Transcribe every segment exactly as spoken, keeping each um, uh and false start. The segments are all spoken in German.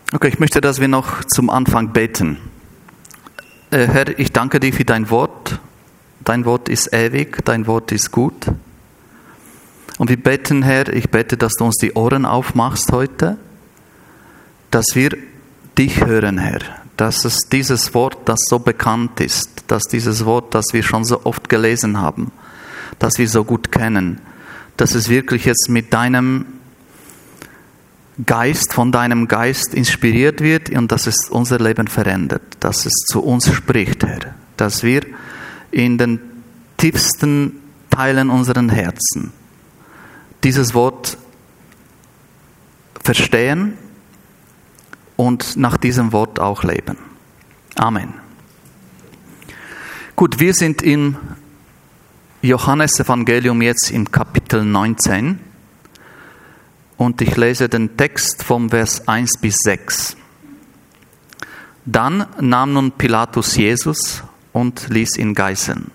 Okay, ich möchte, dass wir noch zum Anfang beten. Äh, Herr, ich danke dir für dein Wort. Dein Wort ist ewig, dein Wort ist gut. Und wir beten, Herr, ich bete, dass du uns die Ohren aufmachst heute, dass wir dich hören, Herr. Dass es dieses Wort, das so bekannt ist, dass dieses Wort, das wir schon so oft gelesen haben, das wir so gut kennen, dass es wirklich jetzt mit deinem Geist, von deinem Geist inspiriert wird und dass es unser Leben verändert, dass es zu uns spricht, Herr. Dass wir in den tiefsten Teilen unserer Herzen dieses Wort verstehen und nach diesem Wort auch leben. Amen. Gut, wir sind im Johannesevangelium jetzt im Kapitel neunzehn. Und ich lese den Text vom Vers eins bis sechs. Dann nahm nun Pilatus Jesus und ließ ihn geißeln.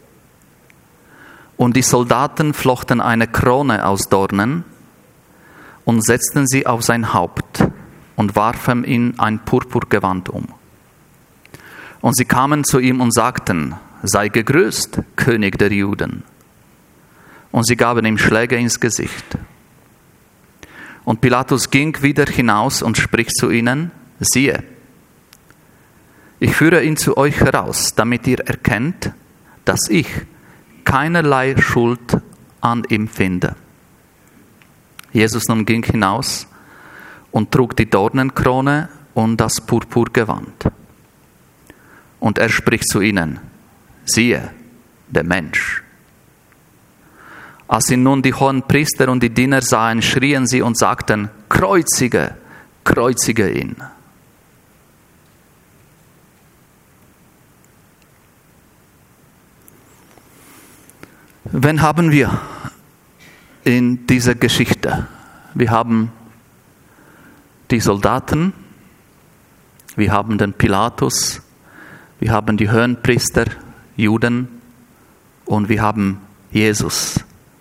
Und die Soldaten flochten eine Krone aus Dornen und setzten sie auf sein Haupt und warfen ihm ein Purpurgewand um. Und sie kamen zu ihm und sagten: Sei gegrüßt, König der Juden. Und sie gaben ihm Schläge ins Gesicht. Und Pilatus ging wieder hinaus und spricht zu ihnen: Siehe, ich führe ihn zu euch heraus, damit ihr erkennt, dass ich keinerlei Schuld an ihm finde. Jesus nun ging hinaus und trug die Dornenkrone und das Purpurgewand. Und er spricht zu ihnen: Siehe, der Mensch. Als ihn nun die Hohenpriester und die Diener sahen, schrien sie und sagten: Kreuzige, kreuzige ihn. Wen haben wir in dieser Geschichte? Wir haben die Soldaten, wir haben den Pilatus, wir haben die Hohenpriester, Juden und wir haben Jesus,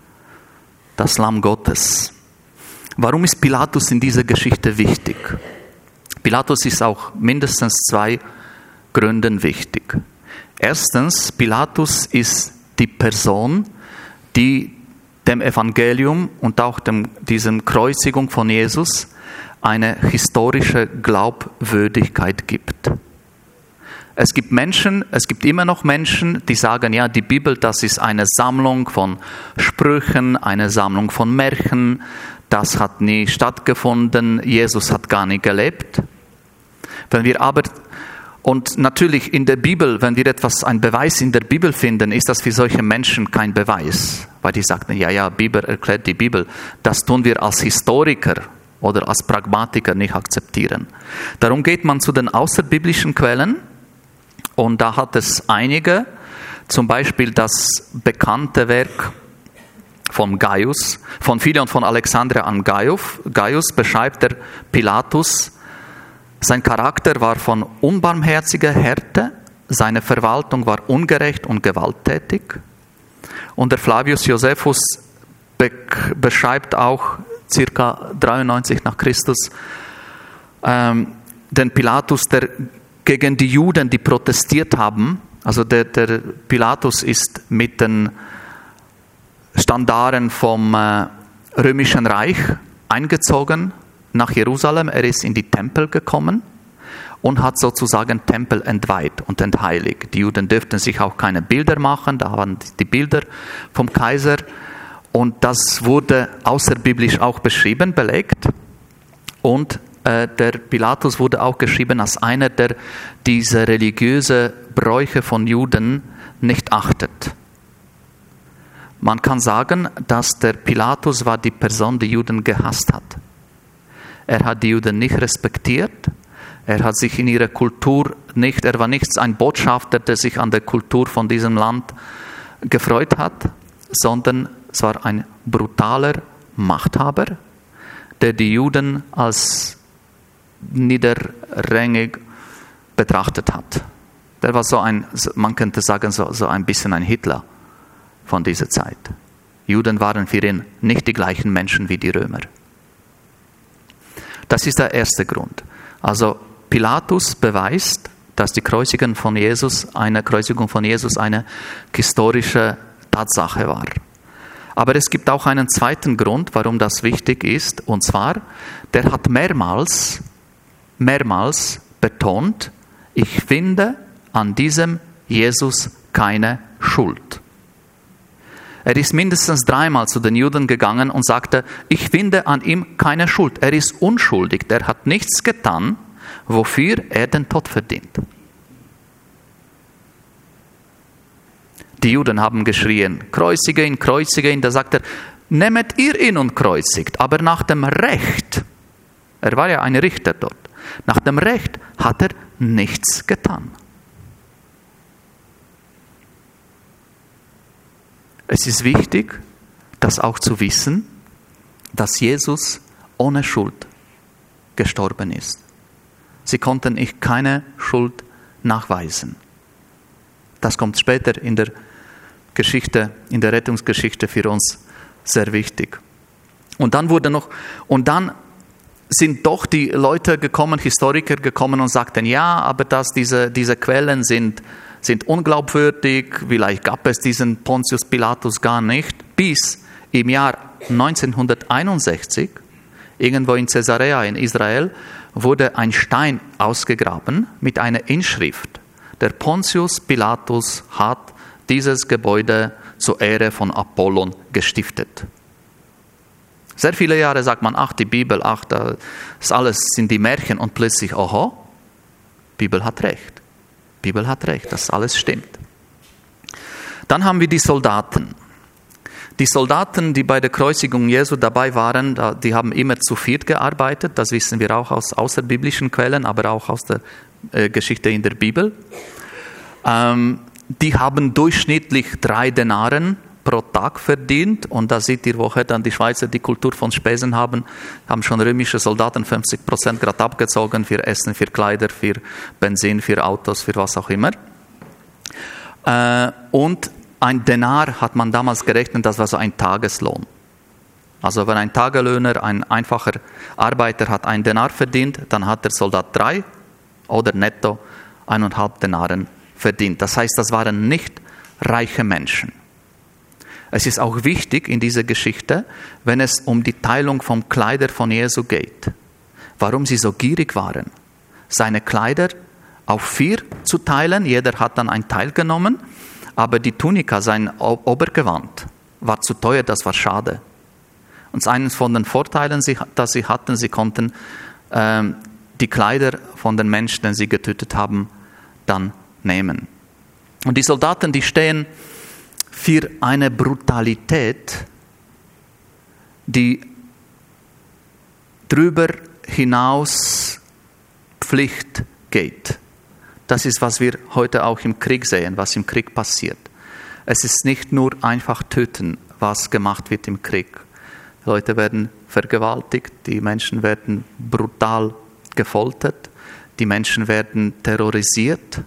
das Lamm Gottes. Warum ist Pilatus in dieser Geschichte wichtig? Pilatus ist auch mindestens zwei Gründen wichtig. Erstens, Pilatus ist die Person, die dem Evangelium und auch dem, diesem Kreuzigung von Jesus eine historische Glaubwürdigkeit gibt. Es gibt Menschen, es gibt immer noch Menschen, die sagen, ja, die Bibel, das ist eine Sammlung von Sprüchen, eine Sammlung von Märchen, das hat nie stattgefunden, Jesus hat gar nicht gelebt. Wenn wir aber, und natürlich in der Bibel, wenn wir etwas, einen Beweis in der Bibel finden, ist das für solche Menschen kein Beweis, weil die sagten, ja, ja, Bibel erklärt die Bibel. Das tun wir als Historiker oder als Pragmatiker nicht akzeptieren. Darum geht man zu den außerbiblischen Quellen. Und da hat es einige, zum Beispiel das bekannte Werk von Gaius, von Philion von Alexandria an Gaius. Gaius beschreibt der Pilatus, sein Charakter war von unbarmherziger Härte, seine Verwaltung war ungerecht und gewalttätig. Und der Flavius Josephus be- beschreibt auch ca. dreiundneunzig nach Christus ähm, den Pilatus, der gegen die Juden, die protestiert haben, also der, der Pilatus ist mit den Standarten vom äh, Römischen Reich eingezogen nach Jerusalem. Er ist in die Tempel gekommen und hat sozusagen Tempel entweiht und entheiligt. Die Juden dürften sich auch keine Bilder machen, da waren die Bilder vom Kaiser und das wurde außerbiblisch auch beschrieben, belegt. Und der Pilatus wurde auch geschrieben als einer, der diese religiösen Bräuche von Juden nicht achtet. Man kann sagen, dass der Pilatus war die Person, die Juden gehasst hat. Er hat die Juden nicht respektiert, er hat sich in ihrer Kultur nicht, er war nicht ein Botschafter, der sich an der Kultur von diesem Land gefreut hat, sondern es war ein brutaler Machthaber, der die Juden als niederrangig betrachtet hat. Der war so ein, man könnte sagen, so, so ein bisschen ein Hitler von dieser Zeit. Juden waren für ihn nicht die gleichen Menschen wie die Römer. Das ist der erste Grund. Also Pilatus beweist, dass die Kreuzigung von Jesus, eine Kreuzigung von Jesus eine historische Tatsache war. Aber es gibt auch einen zweiten Grund, warum das wichtig ist, und zwar, der hat mehrmals, mehrmals betont, ich finde an diesem Jesus keine Schuld. Er ist mindestens dreimal zu den Juden gegangen und sagte, ich finde an ihm keine Schuld. Er ist unschuldig, er hat nichts getan, wofür er den Tod verdient. Die Juden haben geschrien, kreuzige ihn, kreuzige ihn. Da sagt er, nehmet ihr ihn und kreuzigt. Aber nach dem Recht, er war ja ein Richter dort, nach dem Recht hat er nichts getan. Es ist wichtig, das auch zu wissen, dass Jesus ohne Schuld gestorben ist. Sie konnten ihm keine Schuld nachweisen. Das kommt später in der Geschichte, in der Rettungsgeschichte für uns sehr wichtig. Und dann wurde noch, und dann sind doch die Leute gekommen, Historiker gekommen und sagten, ja, aber dass diese, diese Quellen sind, sind unglaubwürdig, vielleicht gab es diesen Pontius Pilatus gar nicht, bis im Jahr neunzehnhunderteinundsechzig, irgendwo in Caesarea in Israel, wurde ein Stein ausgegraben mit einer Inschrift. Der Pontius Pilatus hat dieses Gebäude zur Ehre von Apollon gestiftet. Sehr viele Jahre sagt man, ach, die Bibel, ach, das alles sind die Märchen, und plötzlich, oho, Bibel hat recht. Bibel hat recht, das alles stimmt. Dann haben wir die Soldaten. Die Soldaten, die bei der Kreuzigung Jesu dabei waren, die haben immer zu viert gearbeitet, das wissen wir auch aus außerbiblischen Quellen, aber auch aus der äh, Geschichte in der Bibel. Ähm, die haben durchschnittlich drei Denaren pro Tag verdient, und da seht ihr, woher dann die Schweizer die Kultur von Spesen haben, haben schon römische Soldaten fünfzig Prozent gerade abgezogen für Essen, für Kleider, für Benzin, für Autos, für was auch immer. Äh, und ein Denar hat man damals gerechnet, das war so ein Tageslohn. Also wenn ein Tagelöhner, ein einfacher Arbeiter hat einen Denar verdient, dann hat der Soldat drei oder netto eineinhalb Denaren verdient. Das heißt, das waren nicht reiche Menschen. Es ist auch wichtig in dieser Geschichte, wenn es um die Teilung vom Kleider von Jesu geht, warum sie so gierig waren. Seine Kleider auf vier zu teilen, jeder hat dann einen Teil genommen, aber die Tunika, sein Obergewand, war zu teuer, das war schade. Und eines von den Vorteilen, dass sie hatten, sie konnten ähm, die Kleider von den Menschen, die sie getötet haben, dann nehmen. Und die Soldaten, die stehen für eine Brutalität, die darüber hinaus Pflicht geht. Das ist, was wir heute auch im Krieg sehen, was im Krieg passiert. Es ist nicht nur einfach töten, was gemacht wird im Krieg. Die Leute werden vergewaltigt, die Menschen werden brutal gefoltert, die Menschen werden terrorisiert.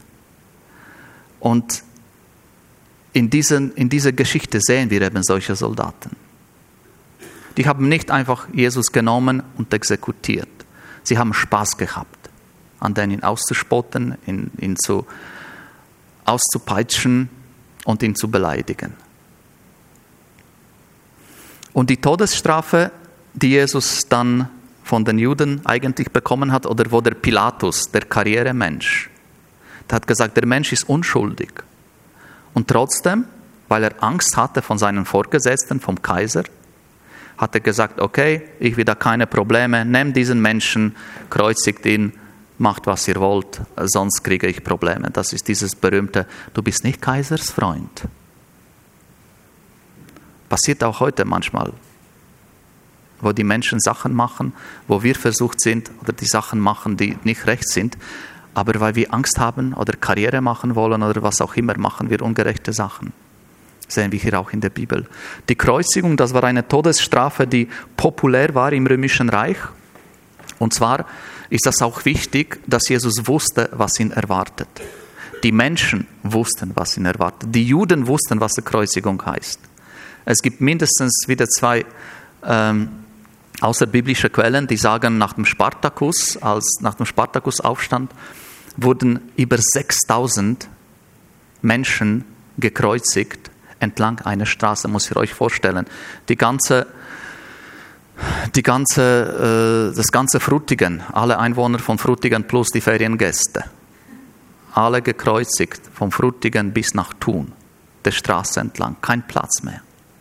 Und in, diesen, in dieser Geschichte sehen wir eben solche Soldaten. Die haben nicht einfach Jesus genommen und exekutiert. Sie haben Spaß gehabt, an denen ihn auszuspotten, ihn, ihn zu, auszupeitschen und ihn zu beleidigen. Und die Todesstrafe, die Jesus dann von den Juden eigentlich bekommen hat, oder wo der Pilatus, der Karrieremensch, der hat gesagt, der Mensch ist unschuldig. Und trotzdem, weil er Angst hatte von seinen Vorgesetzten, vom Kaiser, hat er gesagt, okay, ich will da keine Probleme, nehmt diesen Menschen, kreuzigt ihn, macht was ihr wollt, sonst kriege ich Probleme. Das ist dieses berühmte, du bist nicht Kaisers Freund. Passiert auch heute manchmal, wo die Menschen Sachen machen, wo wir versucht sind, oder die Sachen machen, die nicht recht sind, aber weil wir Angst haben oder Karriere machen wollen oder was auch immer, machen wir ungerechte Sachen. Das sehen wir hier auch in der Bibel. Die Kreuzigung, das war eine Todesstrafe, die populär war im Römischen Reich. Und zwar ist das auch wichtig, dass Jesus wusste, was ihn erwartet. Die Menschen wussten, was ihn erwartet. Die Juden wussten, was die Kreuzigung heißt. Es gibt mindestens wieder zwei ähm, außerbiblische Quellen, die sagen, nach dem Spartakus, als nach dem Spartakusaufstand, wurden über sechstausend Menschen gekreuzigt entlang einer Straße, muss ich euch vorstellen. Die ganze, die ganze, äh, das ganze Frutigen, alle Einwohner von Frutigen plus die Feriengäste, alle gekreuzigt, vom Frutigen bis nach Thun, der Straße entlang, kein Platz mehr.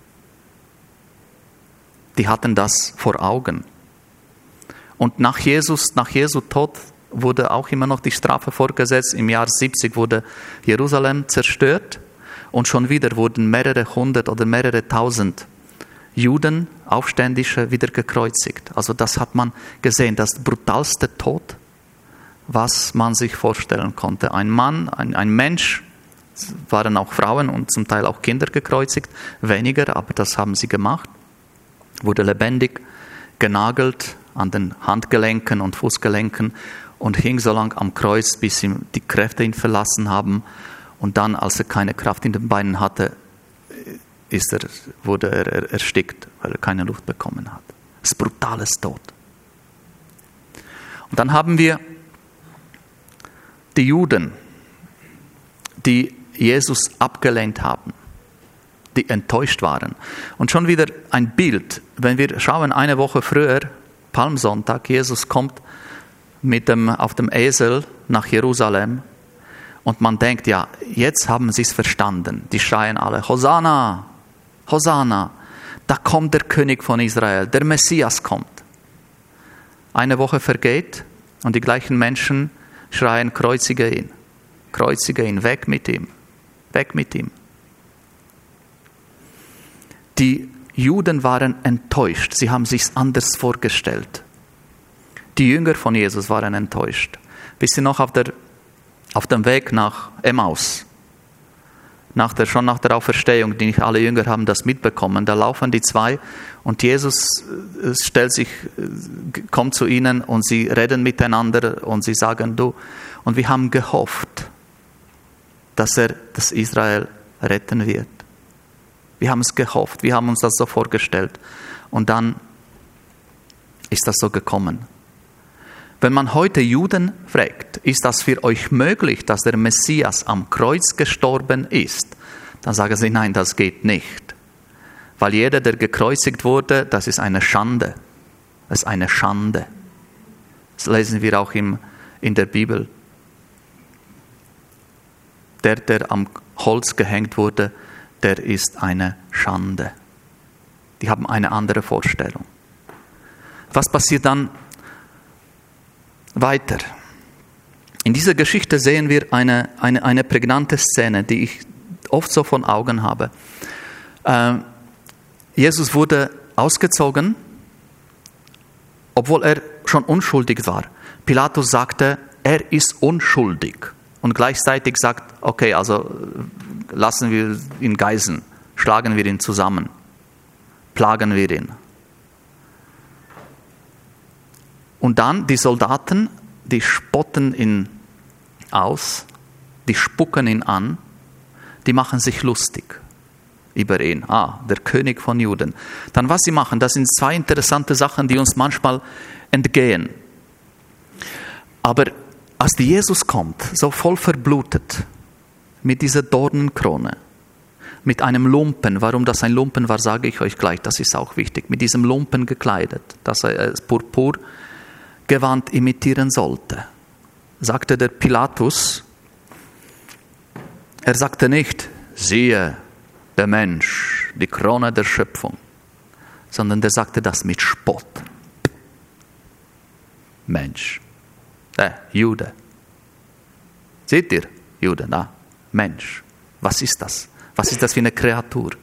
Die hatten das vor Augen. Und nach Jesus, nach Jesu Tod wurde auch immer noch die Strafe vorgesetzt. Im Jahr siebzig wurde Jerusalem zerstört und schon wieder wurden mehrere hundert oder mehrere tausend Juden, Aufständische, wieder gekreuzigt. Also das hat man gesehen, das brutalste Tod, was man sich vorstellen konnte. Ein Mann, ein, ein Mensch, es waren auch Frauen und zum Teil auch Kinder gekreuzigt, weniger, aber das haben sie gemacht, wurde lebendig genagelt an den Handgelenken und Fußgelenken und hing so lang am Kreuz, bis ihm die Kräfte ihn verlassen haben. Und dann, als er keine Kraft in den Beinen hatte, ist er, wurde er erstickt, weil er keine Luft bekommen hat. Das ist brutales Tod. Und dann haben wir die Juden, die Jesus abgelehnt haben, die enttäuscht waren. Und schon wieder ein Bild, wenn wir schauen, eine Woche früher, Palmsonntag, Jesus kommt mit dem, auf dem Esel nach Jerusalem und man denkt, ja, jetzt haben sie es verstanden. Die schreien alle, Hosanna, Hosanna, da kommt der König von Israel, der Messias kommt. Eine Woche vergeht und die gleichen Menschen schreien, kreuzige ihn, kreuzige ihn, weg mit ihm, weg mit ihm. Die Juden waren enttäuscht, sie haben sich anders vorgestellt. Die Jünger von Jesus waren enttäuscht. Wisst ihr noch, auf, der, auf dem Weg nach Emmaus, nach der, schon nach der Auferstehung, die nicht alle Jünger haben das mitbekommen, da laufen die zwei und Jesus stellt sich, kommt zu ihnen und sie reden miteinander und sie sagen, du, und wir haben gehofft, dass er das Israel retten wird. Wir haben es gehofft, wir haben uns das so vorgestellt und dann ist das so gekommen. Wenn man heute Juden fragt, ist das für euch möglich, dass der Messias am Kreuz gestorben ist? Dann sagen sie, nein, das geht nicht. Weil jeder, der gekreuzigt wurde, das ist eine Schande. Das ist eine Schande. Das lesen wir auch im, in der Bibel. Der, der am Holz gehängt wurde, der ist eine Schande. Die haben eine andere Vorstellung. Was passiert dann weiter? In dieser Geschichte sehen wir eine, eine, eine prägnante Szene, die ich oft so vor Augen habe. Äh, Jesus wurde ausgezogen, obwohl er schon unschuldig war. Pilatus sagte, er ist unschuldig. Und gleichzeitig sagt, okay, also lassen wir ihn geiseln, schlagen wir ihn zusammen, plagen wir ihn. Und dann die Soldaten, die spotten ihn aus, die spucken ihn an, die machen sich lustig über ihn. Ah, der König von Juden. Dann was sie machen, das sind zwei interessante Sachen, die uns manchmal entgehen. Aber als Jesus kommt, so voll verblutet, mit dieser Dornenkrone, mit einem Lumpen, warum das ein Lumpen war, sage ich euch gleich, das ist auch wichtig, mit diesem Lumpen gekleidet, dass er das Purpurgewand imitieren sollte, sagte der Pilatus, er sagte nicht, siehe, der Mensch, die Krone der Schöpfung, sondern der sagte das mit Spott. Mensch. Äh, Jude. Seht ihr, Jude, da, Mensch. Was ist das? Was ist das für eine Kreatur?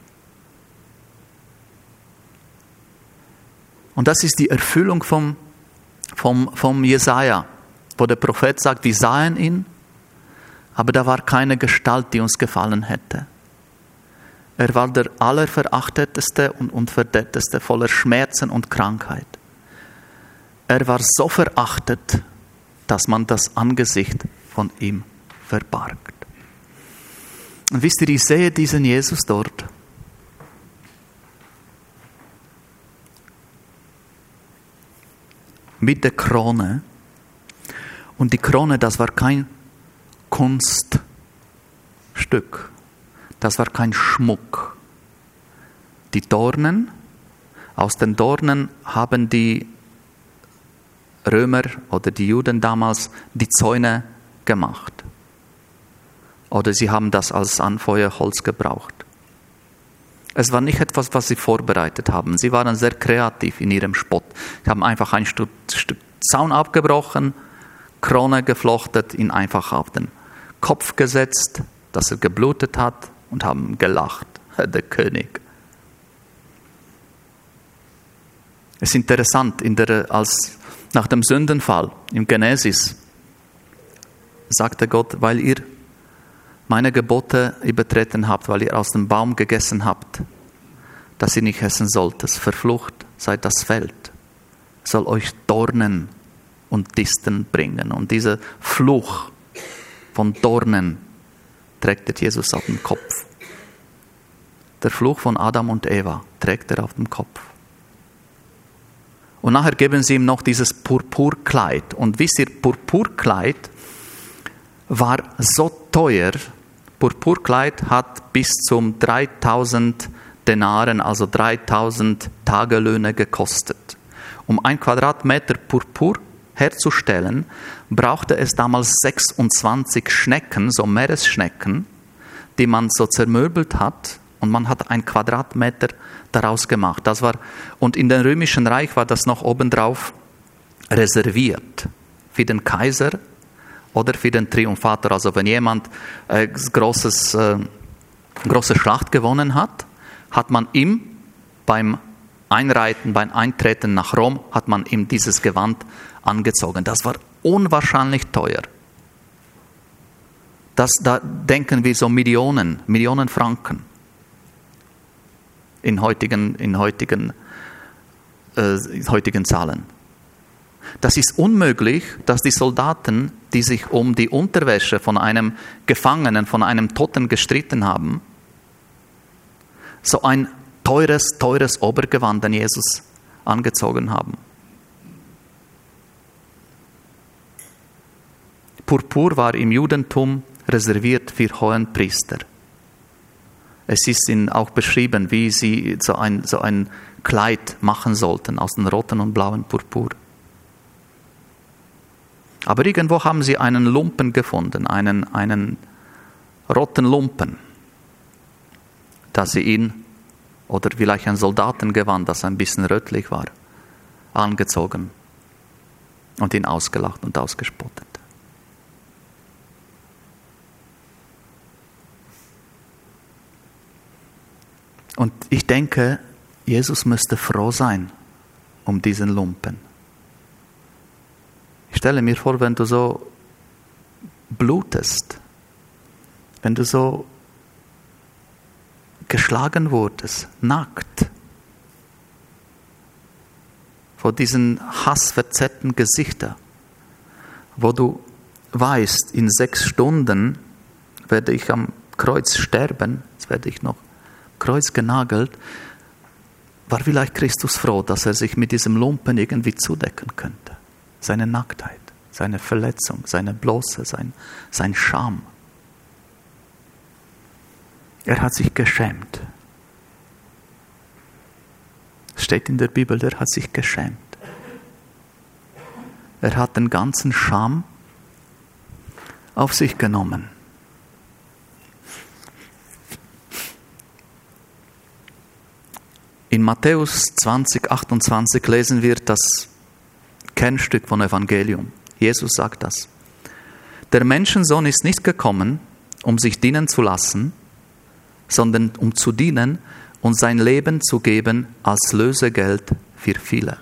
Und das ist die Erfüllung vom, vom, vom Jesaja, wo der Prophet sagt, wir sahen ihn, aber da war keine Gestalt, die uns gefallen hätte. Er war der allerverachteteste und unverdetteste, voller Schmerzen und Krankheit. Er war so verachtet, dass man das Angesicht von ihm verbargt. Und wisst ihr, ich sehe diesen Jesus dort. mit der Krone. Und die Krone, das war kein Kunststück. Das war kein Schmuck. Die Dornen, aus den Dornen haben die Römer oder die Juden damals die Zäune gemacht. Oder sie haben das als Anfeuerholz gebraucht. Es war nicht etwas, was sie vorbereitet haben. Sie waren sehr kreativ in ihrem Spott. Sie haben einfach ein Stück, Stück Zaun abgebrochen, Krone geflochtet, ihn einfach auf den Kopf gesetzt, dass er geblutet hat und haben gelacht, der König. Es ist interessant, in der, als nach dem Sündenfall im Genesis sagte Gott, weil ihr meine Gebote übertreten habt, weil ihr aus dem Baum gegessen habt, dass ihr nicht essen sollt, verflucht seid das Feld, soll euch Dornen und Disteln bringen. Und dieser Fluch von Dornen trägt Jesus auf dem Kopf. Der Fluch von Adam und Eva trägt er auf dem Kopf. Und nachher geben sie ihm noch dieses Purpurkleid. Und wisst ihr, Purpurkleid war so teuer. Purpurkleid hat bis zum dreitausend Denaren, also dreitausend Tagelöhne gekostet. Um ein Quadratmeter Purpur herzustellen, brauchte es damals sechsundzwanzig Schnecken, so Meeresschnecken, die man so zermöbelt hat, und man hat ein Quadratmeter daraus gemacht. Das war, und in dem Römischen Reich war das noch obendrauf reserviert für den Kaiser oder für den Triumphator. Also wenn jemand äh, großes, äh, große Schlacht gewonnen hat, hat man ihm beim Einreiten, beim Eintreten nach Rom, hat man ihm dieses Gewand angezogen. Das war unwahrscheinlich teuer. Das, da denken wir so Millionen, Millionen Franken in heutigen, in heutigen, äh, heutigen Zahlen. Das ist unmöglich, dass die Soldaten, die sich um die Unterwäsche von einem Gefangenen, von einem Toten gestritten haben, so ein teures, teures Obergewand an Jesus angezogen haben. Purpur war im Judentum reserviert für Hohenpriester. Es ist ihnen auch beschrieben, wie sie so ein, so ein Kleid machen sollten aus dem roten und blauen Purpur. Aber irgendwo haben sie einen Lumpen gefunden, einen, einen roten Lumpen, dass sie ihn, oder vielleicht ein Soldatengewand, das ein bisschen rötlich war, angezogen und ihn ausgelacht und ausgespottet. Und ich denke, Jesus müsste froh sein um diesen Lumpen. Ich stelle mir vor, wenn du so blutest, wenn du so geschlagen wurdest, nackt, vor diesen hassverzerrten Gesichtern, wo du weißt, in sechs Stunden werde ich am Kreuz sterben, jetzt werde ich noch Kreuz genagelt, war vielleicht Christus froh, dass er sich mit diesem Lumpen irgendwie zudecken könnte. Seine Nacktheit, seine Verletzung, seine Blöße, sein, sein Scham. Er hat sich geschämt. Es steht in der Bibel, er hat sich geschämt. Er hat den ganzen Scham auf sich genommen. In Matthäus zwanzig, achtundzwanzig lesen wir das Kernstück von Evangelium. Jesus sagt das. Der Menschensohn ist nicht gekommen, um sich dienen zu lassen, sondern um zu dienen und sein Leben zu geben als Lösegeld für viele.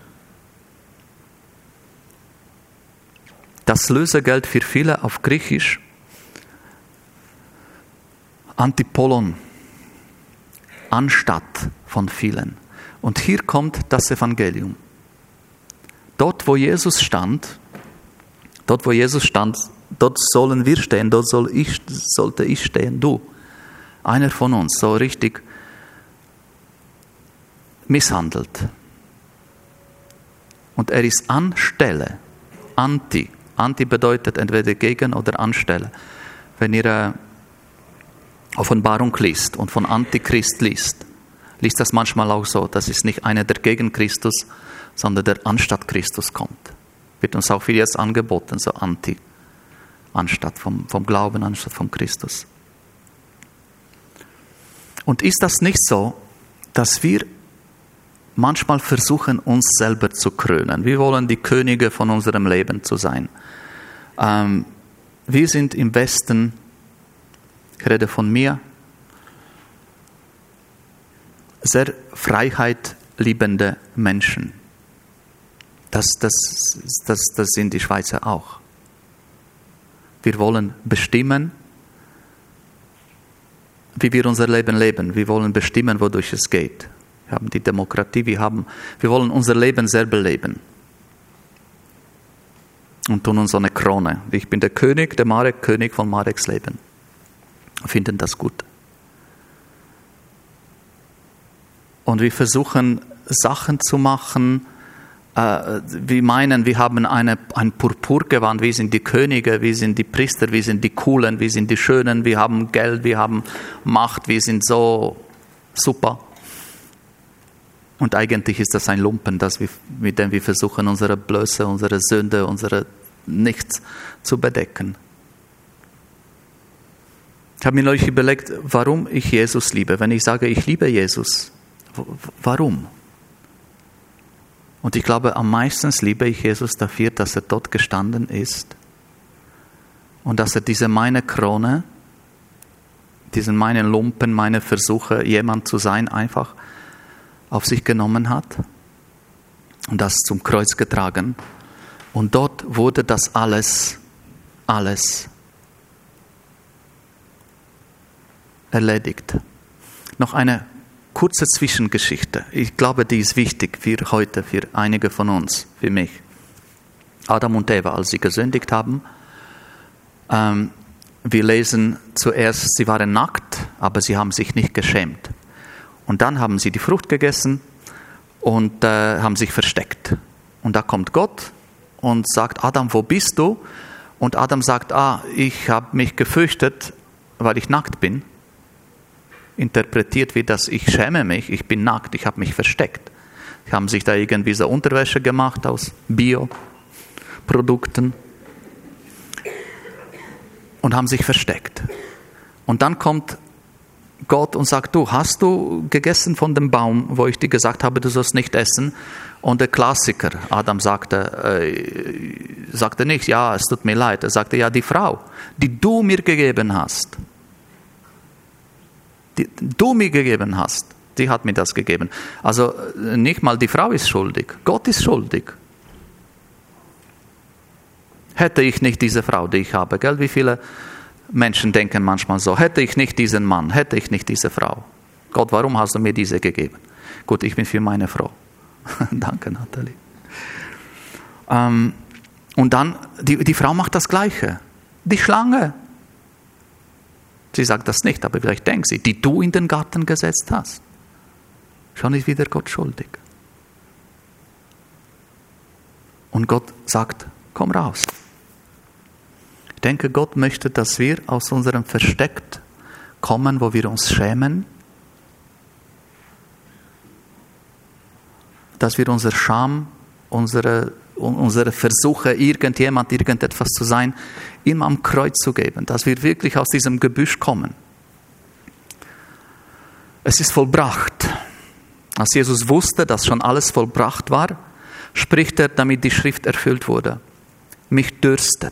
Das Lösegeld für viele auf Griechisch Antipollon, anstatt von vielen. Und hier kommt das Evangelium. Dort, wo Jesus stand, dort, wo Jesus stand, dort sollen wir stehen, dort soll ich, sollte ich stehen, du. Einer von uns, so richtig misshandelt. Und er ist anstelle, anti. Anti bedeutet entweder gegen oder anstelle. Wenn ihr äh, Offenbarung liest und von Antichrist liest, liest das manchmal auch so, dass es nicht einer, der gegen Christus, sondern der anstatt Christus kommt. Wird uns auch viel jetzt angeboten, so anti, anstatt vom, vom Glauben, anstatt vom Christus. Und ist das nicht so, dass wir manchmal versuchen, uns selber zu krönen? Wir wollen die Könige von unserem Leben zu sein. Ähm, wir sind im Westen, ich rede von mir, sehr freiheitliebende Menschen. Das, das, das, das sind die Schweizer auch. Wir wollen bestimmen, wie wir unser Leben leben. Wir wollen bestimmen, wodurch es geht. Wir haben die Demokratie, wir, haben, wir wollen unser Leben selber leben. Und tun uns so eine Krone. Ich bin der König, der Marek, König von Mareks Leben. Wir finden das gut. Und wir versuchen, Sachen zu machen. Äh, wir meinen, wir haben eine, ein Purpurgewand. Wir sind die Könige, wir sind die Priester, wir sind die Coolen, wir sind die Schönen, wir haben Geld, wir haben Macht, wir sind so super. Und eigentlich ist das ein Lumpen, das wir, mit dem wir versuchen, unsere Blöße, unsere Sünde, unsere Nichts zu bedecken. Ich habe mir neulich überlegt, warum ich Jesus liebe. Wenn ich sage, ich liebe Jesus, warum? Und ich glaube, am meisten liebe ich Jesus dafür, dass er dort gestanden ist und dass er diese meine Krone, diesen meinen Lumpen, meine Versuche, jemand zu sein, einfach auf sich genommen hat und das zum Kreuz getragen. Und dort wurde das alles, alles erledigt. Noch eine kurze Zwischengeschichte. Ich glaube, die ist wichtig für heute, für einige von uns, für mich. Adam und Eva, als sie gesündigt haben, ähm, wir lesen zuerst, sie waren nackt, aber sie haben sich nicht geschämt. Und dann haben sie die Frucht gegessen und äh, haben sich versteckt. Und da kommt Gott und sagt, Adam, wo bist du? Und Adam sagt, ah, ich habe mich gefürchtet, weil ich nackt bin. Interpretiert wie das, ich schäme mich, ich bin nackt, ich habe mich versteckt. Sie haben sich da irgendwie so Unterwäsche gemacht aus Bioprodukten und haben sich versteckt. Und dann kommt Gott und sagt, du, hast du gegessen von dem Baum, wo ich dir gesagt habe, du sollst nicht essen? Und der Klassiker, Adam sagte, äh, sagte nicht, ja, es tut mir leid. Er sagte, ja, die Frau, die du mir gegeben hast, die du mir gegeben hast, die hat mir das gegeben. Also nicht mal die Frau ist schuldig, Gott ist schuldig. Hätte ich nicht diese Frau, die ich habe, gell? Wie viele Menschen denken manchmal so, hätte ich nicht diesen Mann, hätte ich nicht diese Frau. Gott, warum hast du mir diese gegeben? Gut, ich bin für meine Frau. Danke, Nathalie. Ähm, und dann, die, die Frau macht das Gleiche. Die Schlange. Sie sagt das nicht, aber vielleicht denkt sie, die du in den Garten gesetzt hast. Schon ist wieder Gott schuldig. Und Gott sagt, komm raus. Ich denke, Gott möchte, dass wir aus unserem Versteck kommen, wo wir uns schämen, dass wir unsere Scham, unsere, unsere Versuche, irgendjemand, irgendetwas zu sein, ihm am Kreuz zu geben, dass wir wirklich aus diesem Gebüsch kommen. Es ist vollbracht. Als Jesus wusste, dass schon alles vollbracht war, spricht er, damit die Schrift erfüllt wurde. Mich dürstet.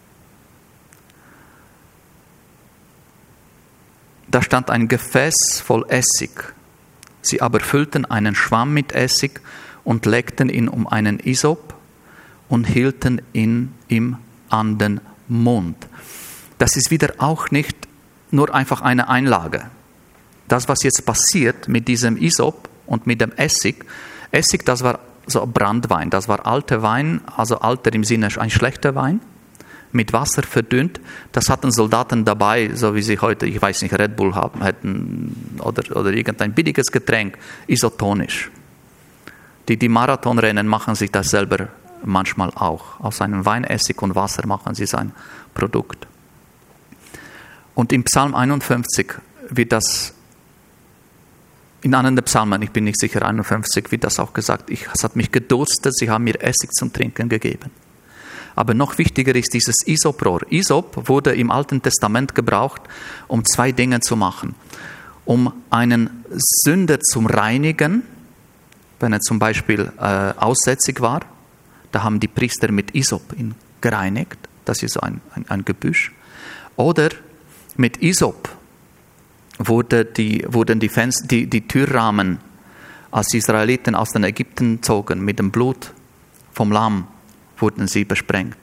Da stand ein Gefäß voll Essig. Sie aber füllten einen Schwamm mit Essig und legten ihn um einen Isop und hielten ihn ihm an den Mund. Das ist wieder auch nicht nur einfach eine Einlage. Das, was jetzt passiert mit diesem Isop und mit dem Essig, Essig, das war so Brandwein, das war alter Wein, also alter im Sinne ein schlechter Wein, mit Wasser verdünnt. Das hatten Soldaten dabei, so wie sie heute, ich weiß nicht, Red Bull haben hätten oder, oder irgendein billiges Getränk, isotonisch. Die, die Marathon rennen, machen sich das selber manchmal auch. Aus einem Weinessig und Wasser machen sie sein Produkt. Und im Psalm einundfünfzig wird das, in einem der Psalmen, ich bin nicht sicher, einundfünfzig, wird das auch gesagt, ich, es hat mich gedurstet, sie haben mir Essig zum Trinken gegeben. Aber noch wichtiger ist dieses Isoprohr. Isop wurde im Alten Testament gebraucht, um zwei Dinge zu machen. Um einen Sünder zu reinigen, wenn er zum Beispiel äh, aussätzig war, da haben die Priester mit Isop ihn gereinigt, das ist so ein, ein, ein Gebüsch. Oder mit Isop wurde die, wurden die, Fenster, die, die Türrahmen, als die Israeliten aus den Ägypten zogen, mit dem Blut vom Lamm, wurden sie besprengt.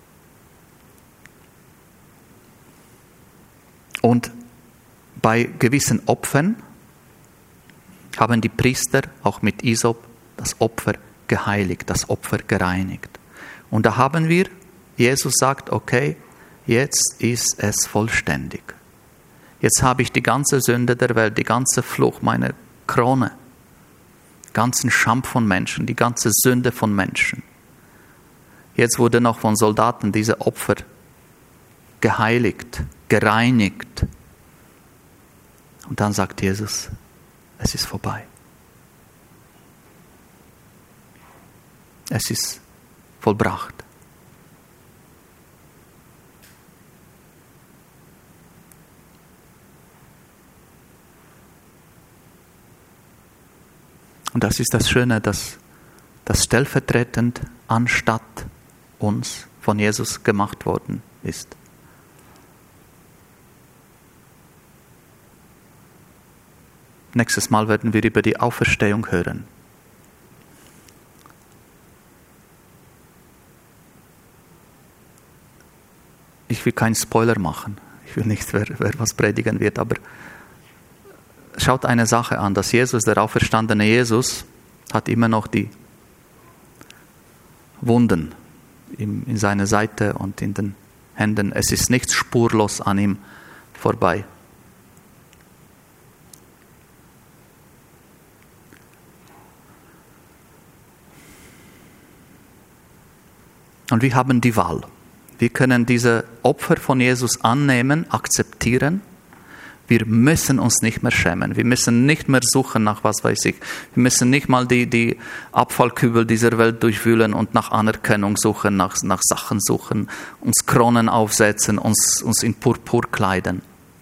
Und bei gewissen Opfern haben die Priester auch mit Isop das Opfer geheiligt, das Opfer gereinigt. Und da haben wir, Jesus sagt, okay, jetzt ist es vollständig. Jetzt habe ich die ganze Sünde der Welt, die ganze Flucht, meine Krone, ganzen Scham von Menschen, die ganze Sünde von Menschen. Jetzt wurde noch von Soldaten diese Opfer geheiligt, gereinigt. Und dann sagt Jesus, es ist vorbei. Es ist vollbracht. Und das ist das Schöne, dass das stellvertretend anstatt uns von Jesus gemacht worden ist. Nächstes Mal werden wir über die Auferstehung hören. Ich will keinen Spoiler machen. Ich will nicht, wer, wer was predigen wird, aber schaut eine Sache an, dass Jesus, der auferstandene Jesus, hat immer noch die Wunden in, in seiner Seite und in den Händen. Es ist nichts spurlos an ihm vorbei. Und wir haben die Wahl. Wir können diese Opfer von Jesus annehmen, akzeptieren. Wir müssen uns nicht mehr schämen. Wir müssen nicht mehr suchen nach was weiß ich. Wir müssen nicht mal die, die Abfallkübel dieser Welt durchwühlen und nach Anerkennung suchen, nach, nach Sachen suchen, uns Kronen aufsetzen, uns, uns in Purpur kleiden.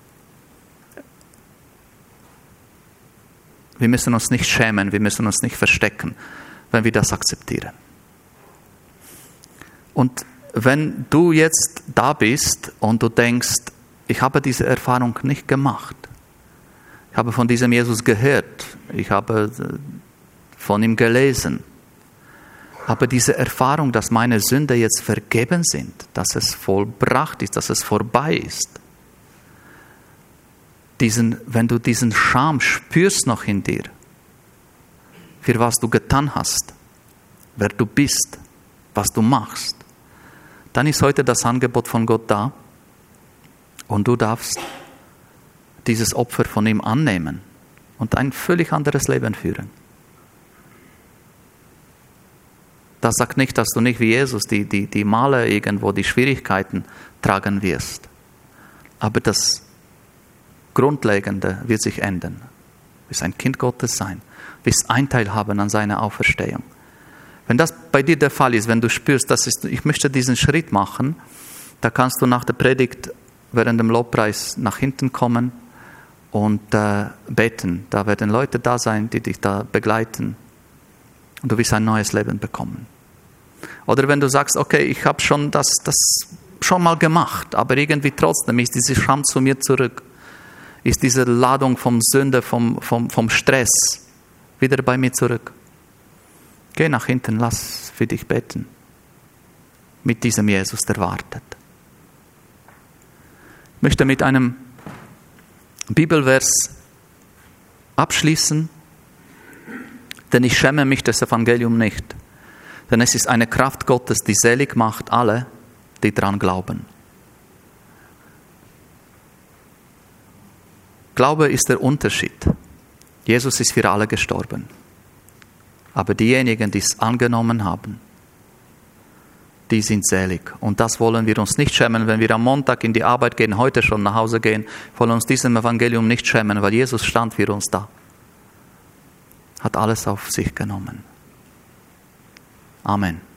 Wir müssen uns nicht schämen, wir müssen uns nicht verstecken, wenn wir das akzeptieren. Und wenn du jetzt da bist und du denkst, ich habe diese Erfahrung nicht gemacht, ich habe von diesem Jesus gehört, ich habe von ihm gelesen, aber diese Erfahrung, dass meine Sünden jetzt vergeben sind, dass es vollbracht ist, dass es vorbei ist, diesen, wenn du diesen Scham spürst noch in dir, für was du getan hast, wer du bist, was du machst, dann ist heute das Angebot von Gott da und du darfst dieses Opfer von ihm annehmen und ein völlig anderes Leben führen. Das sagt nicht, dass du nicht wie Jesus die, die, die Male irgendwo, die Schwierigkeiten tragen wirst. Aber das Grundlegende wird sich ändern. Du wirst ein Kind Gottes sein, du wirst Anteil haben an seiner Auferstehung. Wenn das bei dir der Fall ist, wenn du spürst, dass ich möchte diesen Schritt machen, da kannst du nach der Predigt während dem Lobpreis nach hinten kommen und äh, beten. Da werden Leute da sein, die dich da begleiten und du wirst ein neues Leben bekommen. Oder wenn du sagst, okay, ich habe schon das, das schon mal gemacht, aber irgendwie trotzdem ist diese Scham zu mir zurück, ist diese Ladung vom Sünde, vom, vom, vom Stress wieder bei mir zurück. Geh nach hinten, lass für dich beten. Mit diesem Jesus, der wartet. Ich möchte mit einem Bibelvers abschließen, denn ich schäme mich des Evangeliums nicht. Denn es ist eine Kraft Gottes, die selig macht alle, die daran glauben. Glaube ist der Unterschied. Jesus ist für alle gestorben. Aber diejenigen, die es angenommen haben, die sind selig. Und das wollen wir uns nicht schämen, wenn wir am Montag in die Arbeit gehen, heute schon nach Hause gehen, wollen uns diesem Evangelium nicht schämen, weil Jesus stand für uns da. Hat alles auf sich genommen. Amen.